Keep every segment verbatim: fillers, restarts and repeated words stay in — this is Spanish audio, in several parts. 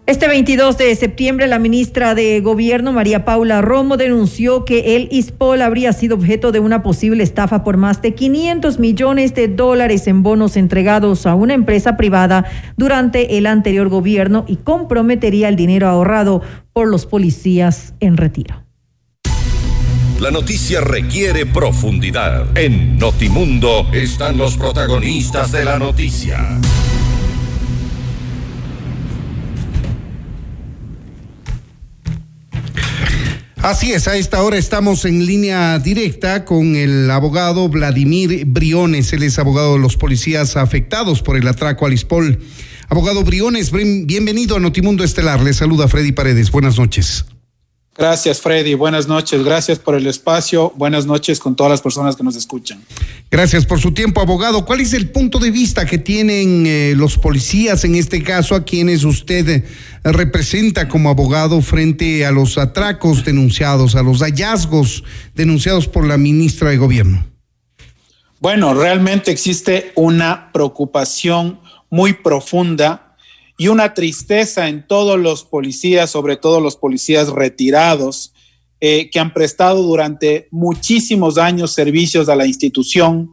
Este veintidós de septiembre, la ministra de Gobierno, María Paula Romo, denunció que el ISPOL habría sido objeto de una posible estafa por más de quinientos millones de dólares en bonos entregados a una empresa privada durante el anterior gobierno y comprometería el dinero ahorrado por los policías en retiro. La noticia requiere profundidad. En Notimundo están los protagonistas de la noticia. Así es, a esta hora estamos en línea directa con el abogado Vladimir Briones. Él es abogado de los policías afectados por el atraco al ISPOL. Abogado Briones, bienvenido a Notimundo Estelar. Le saluda Freddy Paredes. Buenas noches. Gracias, Freddy. Buenas noches. Gracias por el espacio. Buenas noches con todas las personas que nos escuchan. Gracias por su tiempo, abogado. ¿Cuál es el punto de vista que tienen eh, los policías, en este caso, a quienes usted eh, representa como abogado frente a los atracos denunciados, a los hallazgos denunciados por la ministra de Gobierno? Bueno, realmente existe una preocupación muy profunda y una tristeza en todos los policías, sobre todo los policías retirados, eh, que han prestado durante muchísimos años servicios a la institución,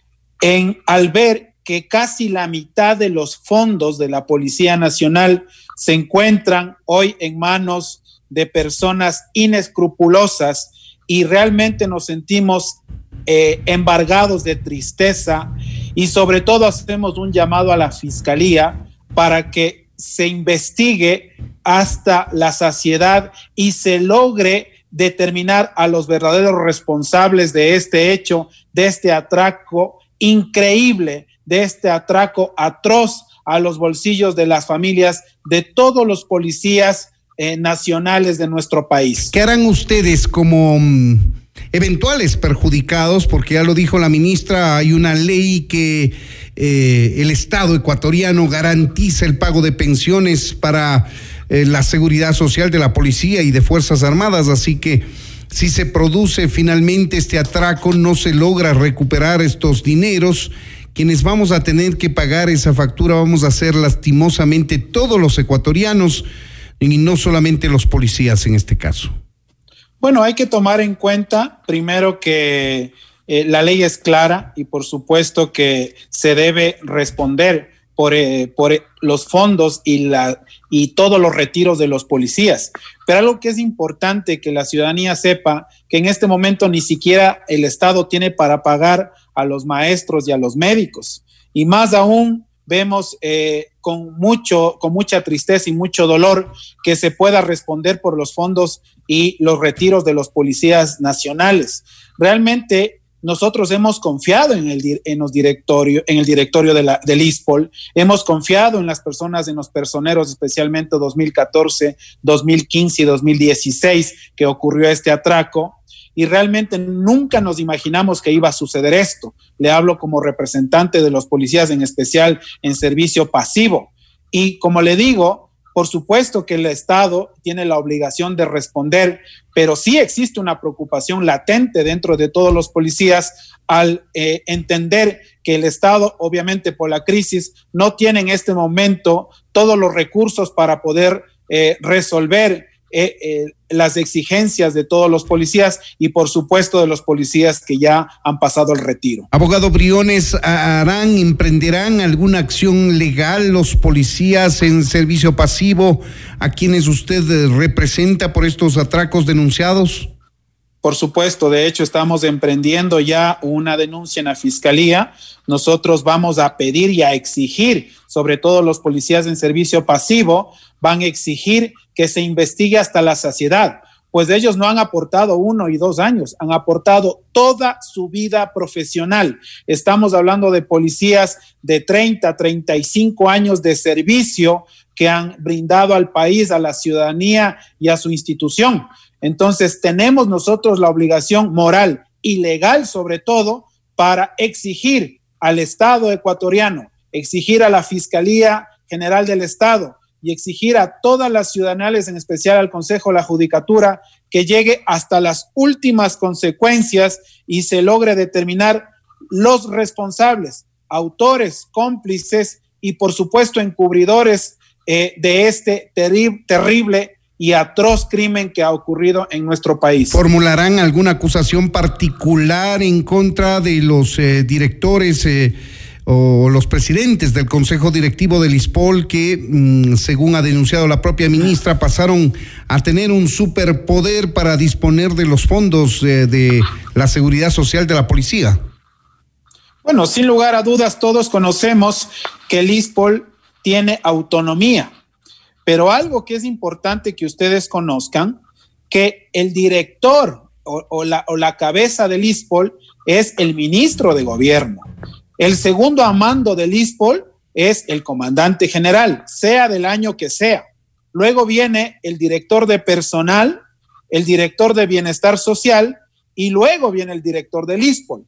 en, al ver que casi la mitad de los fondos de la Policía Nacional se encuentran hoy en manos de personas inescrupulosas, y realmente nos sentimos eh, embargados de tristeza, y sobre todo hacemos un llamado a la Fiscalía para que se investigue hasta la saciedad y se logre determinar a los verdaderos responsables de este hecho, de este atraco increíble, de este atraco atroz a los bolsillos de las familias de todos los policías eh, nacionales de nuestro país. ¿Qué harán ustedes como um, eventuales perjudicados? Porque ya lo dijo la ministra, hay una ley que Eh, el Estado ecuatoriano garantiza el pago de pensiones para eh, la seguridad social de la policía y de Fuerzas Armadas, así que si se produce finalmente este atraco, no se logra recuperar estos dineros, quienes vamos a tener que pagar esa factura vamos a ser lastimosamente todos los ecuatorianos y no solamente los policías en este caso. Bueno, hay que tomar en cuenta primero que Eh, la ley es clara y por supuesto que se debe responder por, eh, por los fondos y, la, y todos los retiros de los policías. Pero algo que es importante que la ciudadanía sepa, que en este momento ni siquiera el Estado tiene para pagar a los maestros y a los médicos. Y más aún vemos eh, con, mucho, con mucha tristeza y mucho dolor que se pueda responder por los fondos y los retiros de los policías nacionales. Realmente nosotros hemos confiado en el, en los directorio, en el directorio de la, del ISPOL, hemos confiado en las personas, en los personeros, especialmente dos mil catorce, dos mil quince y dos mil dieciséis que ocurrió este atraco, y realmente nunca nos imaginamos que iba a suceder esto. Le hablo como representante de los policías, en especial en servicio pasivo. Y como le digo, por supuesto que el Estado tiene la obligación de responder, pero sí existe una preocupación latente dentro de todos los policías al eh, entender que el Estado, obviamente por la crisis, no tiene en este momento todos los recursos para poder eh, resolver eh, eh, las exigencias de todos los policías y por supuesto de los policías que ya han pasado el retiro. Abogado Briones, ¿harán, emprenderán alguna acción legal los policías en servicio pasivo a quienes usted representa por estos atracos denunciados? Por supuesto, de hecho estamos emprendiendo ya una denuncia en la Fiscalía. Nosotros vamos a pedir y a exigir, sobre todo los policías en servicio pasivo, van a exigir que se investigue hasta la saciedad, pues ellos no han aportado uno y dos años, han aportado toda su vida profesional. Estamos hablando de policías de treinta, treinta y cinco años de servicio que han brindado al país, a la ciudadanía y a su institución. Entonces tenemos nosotros la obligación moral y legal, sobre todo, para exigir al Estado ecuatoriano, exigir a la Fiscalía General del Estado y exigir a todas las ciudadanas, en especial al Consejo de la Judicatura, que llegue hasta las últimas consecuencias y se logre determinar los responsables, autores, cómplices y, por supuesto, encubridores eh, de este terri- terrible y atroz crimen que ha ocurrido en nuestro país. ¿Formularán alguna acusación particular en contra de los eh, directores eh, o los presidentes del Consejo Directivo del ISPOL que, mmm, según ha denunciado la propia ministra, pasaron a tener un superpoder para disponer de los fondos eh, de la seguridad social de la policía? Bueno, sin lugar a dudas, todos conocemos que el ISPOL tiene autonomía. Pero algo que es importante que ustedes conozcan, que el director o, o, la, o la cabeza del ISPOL es el ministro de gobierno. El segundo a mando del ISPOL es el comandante general, sea del año que sea. Luego viene el director de personal, el director de bienestar social y luego viene el director del ISPOL.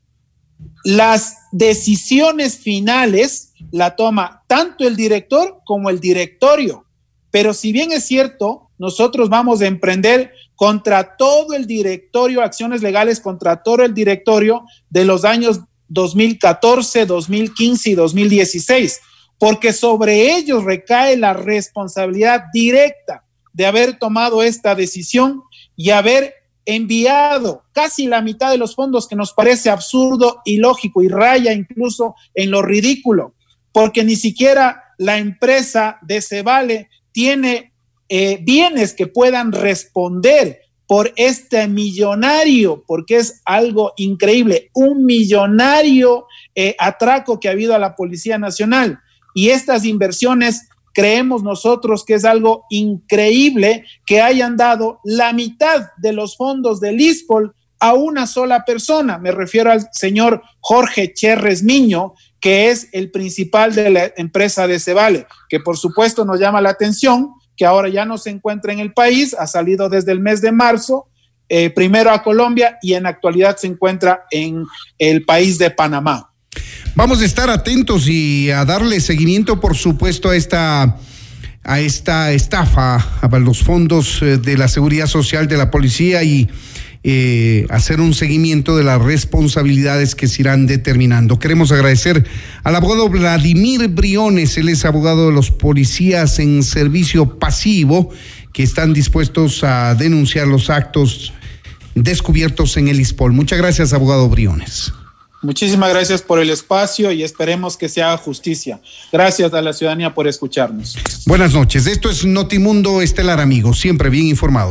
Las decisiones finales la toma tanto el director como el directorio. Pero si bien es cierto, nosotros vamos a emprender contra todo el directorio, acciones legales contra todo el directorio de los años dos mil catorce, dos mil quince y dos mil dieciséis, porque sobre ellos recae la responsabilidad directa de haber tomado esta decisión y haber enviado casi la mitad de los fondos, que nos parece absurdo, ilógico y raya incluso en lo ridículo, porque ni siquiera la empresa de Cevale tiene eh, bienes que puedan responder por este millonario, porque es algo increíble, un millonario eh, atraco que ha habido a la Policía Nacional. Y estas inversiones creemos nosotros que es algo increíble que hayan dado la mitad de los fondos del ISPOL a una sola persona. Me refiero al señor Jorge Cherres Miño, que es el principal de la empresa de Cevale, que por supuesto nos llama la atención, que ahora ya no se encuentra en el país, ha salido desde el mes de marzo, eh, primero a Colombia y en la actualidad se encuentra en el país de Panamá. Vamos a estar atentos y a darle seguimiento, por supuesto, a esta, a esta estafa, a los fondos de la seguridad social de la policía y Eh, hacer un seguimiento de las responsabilidades que se irán determinando. Queremos agradecer al abogado Vladimir Briones, él es abogado de los policías en servicio pasivo que están dispuestos a denunciar los actos descubiertos en el ISPOL. Muchas gracias, abogado Briones. Muchísimas gracias por el espacio y esperemos que se haga justicia. Gracias a la ciudadanía por escucharnos. Buenas noches, esto es Notimundo Estelar, amigos, siempre bien informado.